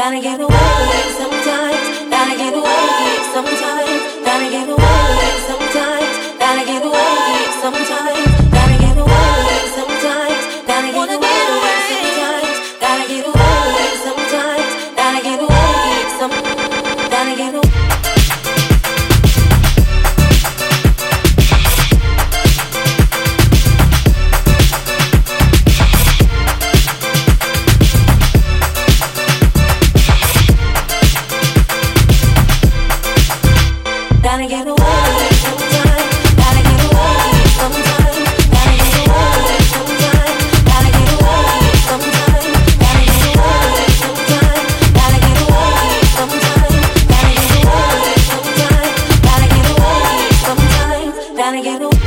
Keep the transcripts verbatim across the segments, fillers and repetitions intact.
Gotta get away sometimes. Gotta get away sometimes. Gotta get away sometimes. Gotta get away sometimes. Gotta get away sometimes. Gotta get away sometimes. Gotta get away sometimes. Gotta get away some. Gotta get away. Gotta get away sometime. Gotta get away sometime. Gotta get away sometime. Gotta get away sometime. Gotta get away sometime. Gotta get away sometime. Gotta get away sometime. Gotta get away sometime. Gotta get away.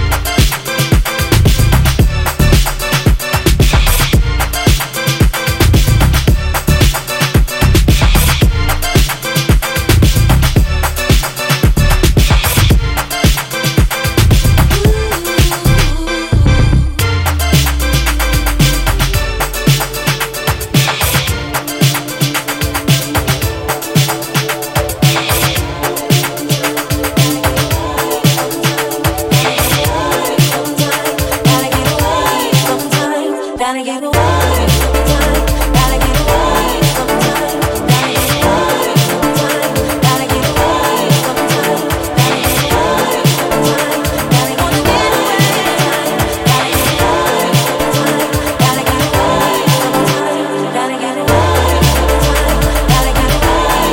Gotta get away sometime. Gotta get away sometime. Gotta get away sometime. Gotta get away sometime. Gotta get away sometime. Gotta get away sometime. Gotta get away sometime. Gotta get away sometime. Gotta get away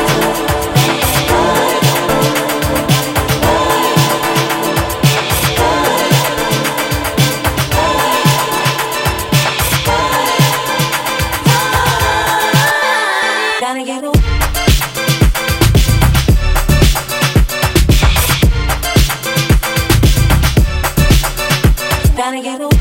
Gotta get away. Gotta get away.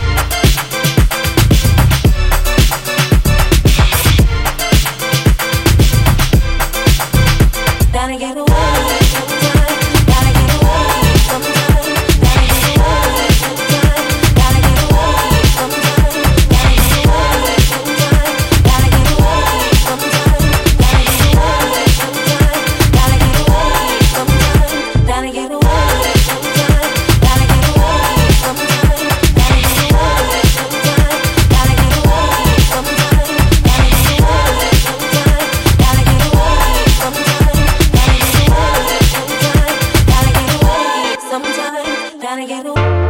Gotta get away sometime. Gotta get away sometime. Gotta get away sometime. Gotta get away sometime. Gotta get away sometime. Gotta get away sometime. Gotta get away sometime. Gotta get away sometime. Gotta get away sometime. Gotta get away sometime. Gotta get away sometime. Gotta get away sometime. Gotta get away sometime. Gotta get away sometime. Gotta get away sometime. Gotta get away sometime. Gotta get away.